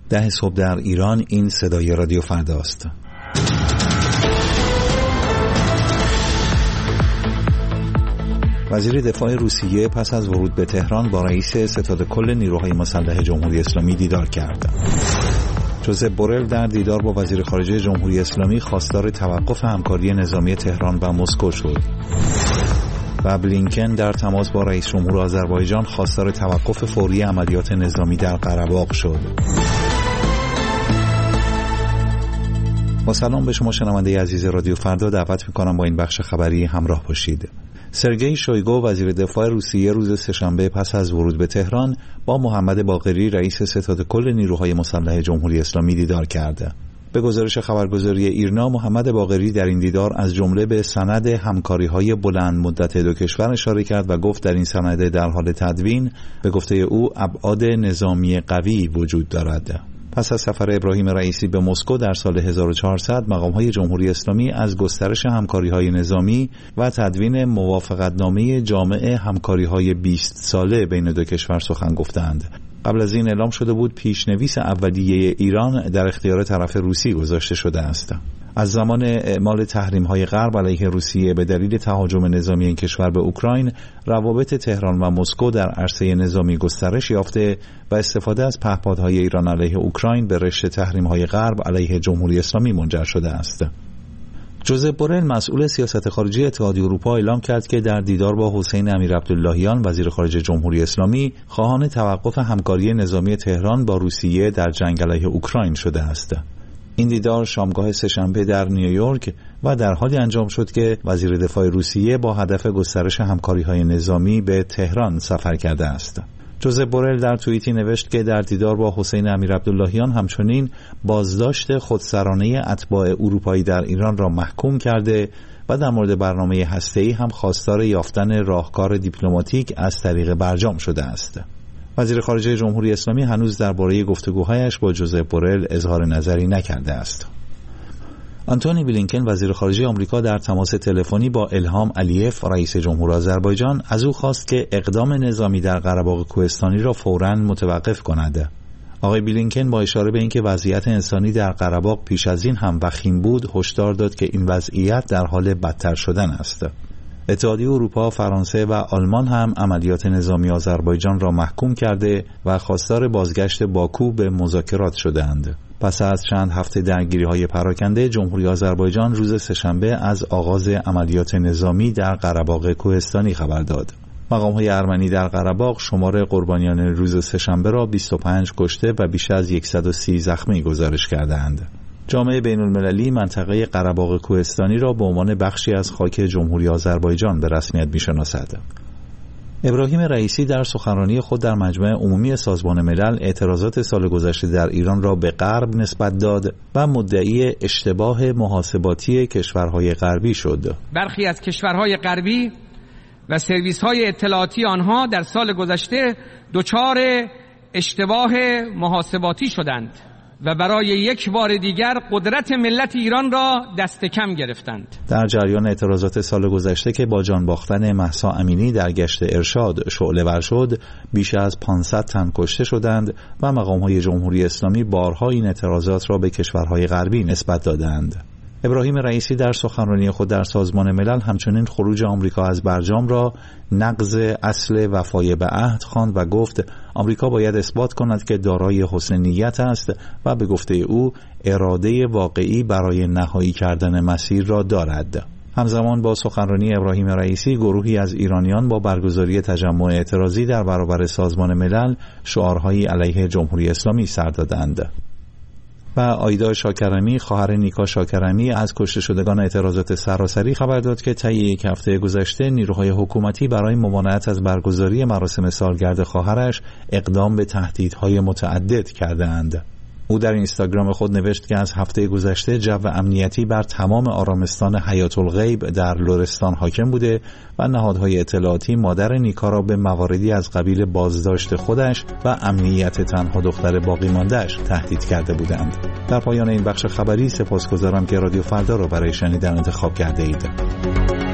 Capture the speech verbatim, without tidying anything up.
ده صبح در ایران. این صدای رادیو فردا است. وزیر دفاع روسیه پس از ورود به تهران با رئیس ستاد کل نیروهای مسلح جمهوری اسلامی دیدار کرد. جوزپ بورل در دیدار با وزیر خارجه جمهوری اسلامی خواستار توقف همکاری نظامی تهران و مسکو شد. و بلینکن در تماس با رئیس جمهور آذربایجان خواستار توقف فوری عملیات نظامی در قره‌باغ شد. با سلام به شما شنونده عزیز رادیو فردا، دعوت می‌کنم با این بخش خبری همراه باشید. سرگئی شویگو وزیر دفاع روسیه روز سه‌شنبه پس از ورود به تهران با محمد باقری رئیس ستاد کل نیروهای مسلح جمهوری اسلامی دیدار کرد. به گزارش خبرگزاری ایرنا، محمد باقری در این دیدار از جمله به سند همکاری‌های بلند مدت دو کشور اشاره کرد و گفت در این سند در حال تدوین به گفته او ابعاد نظامی قوی وجود دارد. پس از سفر ابراهیم رئیسی به مسکو در سال هزار و چهارصد، مقام‌های جمهوری اسلامی از گسترش همکاری‌های نظامی و تدوین موافقتنامه جامع همکاری‌های بیست ساله بین دو کشور سخن گفتند. قبل از این اعلام شده بود پیشنویس اولیه ایران در اختیار طرف روسی گذاشته شده است. از زمان اعمال تحریم‌های غرب علیه روسیه به دلیل تهاجم نظامی این کشور به اوکراین، روابط تهران و مسکو در عرصه نظامی گسترش یافته و استفاده از پهپادهای ایران علیه اوکراین به رشته تحریم‌های غرب علیه جمهوری اسلامی منجر شده است. جوزپ بورل مسئول سیاست خارجی اتحادیه اروپا اعلام کرد که در دیدار با حسین امیرعبداللهیان وزیر خارجه جمهوری اسلامی خواهان توقف همکاری نظامی تهران با روسیه در جنگ علیه اوکراین شده است. این دیدار شامگاه سه‌شنبه در نیویورک و در حالی انجام شد که وزیر دفاع روسیه با هدف گسترش همکاری‌های نظامی به تهران سفر کرده است. جوزپ بورل در توییتی نوشت که در دیدار با حسین امیرعبداللهیان همچنین بازداشت خودسرانه اتباع اروپایی در ایران را محکوم کرده و در مورد برنامه هسته‌ای هم خواستار یافتن راهکار دیپلماتیک از طریق برجام شده است. وزیر خارجه جمهوری اسلامی هنوز درباره گفتگوهایش با جوزپ بورل اظهار نظری نکرده است. آنتونی بلینکن وزیر خارجه آمریکا در تماس تلفنی با الهام علیف رئیس جمهور آذربایجان از او خواست که اقدام نظامی در قره‌باغ کوهستانی را فوراً متوقف کند. آقای بلینکن با اشاره به اینکه وضعیت انسانی در قره‌باغ پیش از این هم وخیم بود، هشدار داد که این وضعیت در حال بدتر شدن است. اتحادیه اروپا، فرانسه و آلمان هم عملیات نظامی آذربایجان را محکوم کرده و خواستار بازگشت باکو به مذاکرات شده‌اند. پس از چند هفته درگیری‌های پراکنده، جمهوری آذربایجان روز سه‌شنبه از آغاز عملیات نظامی در قره‌باغ کوهستانی خبر داد. مقام‌های ارمنی در قره‌باغ شمار قربانیان روز سه‌شنبه را بیست و پنج کشته و بیش از صد و سی زخمی گزارش کردند. جامعه بین‌المللی منطقه قره‌باغ کوهستانی را به عنوان بخشی از خاک جمهوری آذربایجان به رسمیت می‌شناسد. ابراهیم رئیسی در سخنرانی خود در مجمع عمومی سازمان ملل اعتراضات سال گذشته در ایران را به غرب نسبت داد و مدعی اشتباه محاسباتی کشورهای غربی شد. برخی از کشورهای غربی و سرویس‌های اطلاعاتی آنها در سال گذشته دچار اشتباه محاسباتی شدند و برای یک بار دیگر قدرت ملت ایران را دست کم گرفتند. در جریان اعتراضات سال گذشته که با جان باختن مهسا امینی در گشت ارشاد شعله‌ور شد، بیش از پانصد تن کشته شدند و مقام‌های جمهوری اسلامی بارها این اعتراضات را به کشورهای غربی نسبت دادند. ابراهیم رئیسی در سخنرانی خود در سازمان ملل همچنین خروج آمریکا از برجام را نقض اصل وفای به عهد خواند و گفت آمریکا باید اثبات کند که دارای حسن نیت است و به گفته او اراده واقعی برای نهایی کردن مسیر را دارد. همزمان با سخنرانی ابراهیم رئیسی، گروهی از ایرانیان با برگزاری تجمع اعتراضی در برابر سازمان ملل شعارهایی علیه جمهوری اسلامی سر دادند. و آیدا شاکرمی، خواهر نیکا شاکرمی، از کشته شدگان اعتراضات سراسری خبر داد که طی یک هفته گذشته نیروهای حکومتی برای ممانعت از برگزاری مراسم سالگرد خواهرش اقدام به تهدیدهای متعدد کرده‌اند. او در اینستاگرام خود نوشت که از هفته گذشته جو امنیتی بر تمام آرامستان حیات الغیب در لرستان حاکم بوده و نهادهای اطلاعاتی مادر نیکا را به مواردی از قبیل بازداشت خودش و امنیت تنها دختر باقی مانده‌اش تهدید کرده بودند. در پایان این بخش خبری سپاسگزارم که رادیو فردا را برای شنیدن انتخاب کرده اید.